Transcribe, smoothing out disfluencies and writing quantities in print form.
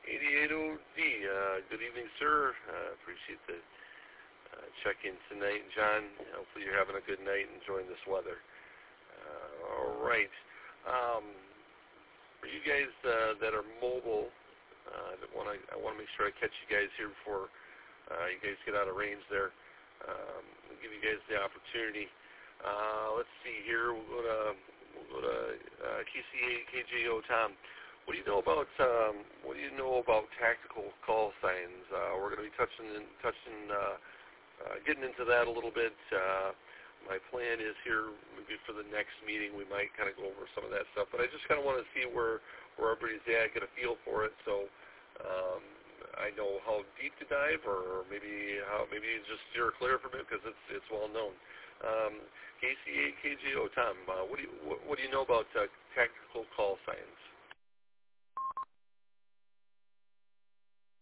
88OD. Good evening, sir. Appreciate the check-in tonight. John, hopefully you're having a good night, enjoying this weather. All right. For you guys that are mobile, I want to make sure I catch you guys here before you guys get out of range there. I'll give you guys the opportunity. Let's see here. We'll go to KCJO Tom. What do you know about tactical call signs? We're going to be getting into that a little bit. My plan is here, maybe for the next meeting, we might kind of go over some of that stuff. But I just kind of want to see where everybody's at, get a feel for it, so I know how deep to dive, or maybe just steer clear from it because it's well known. KCJO Tom, what do you know about tactical call signs?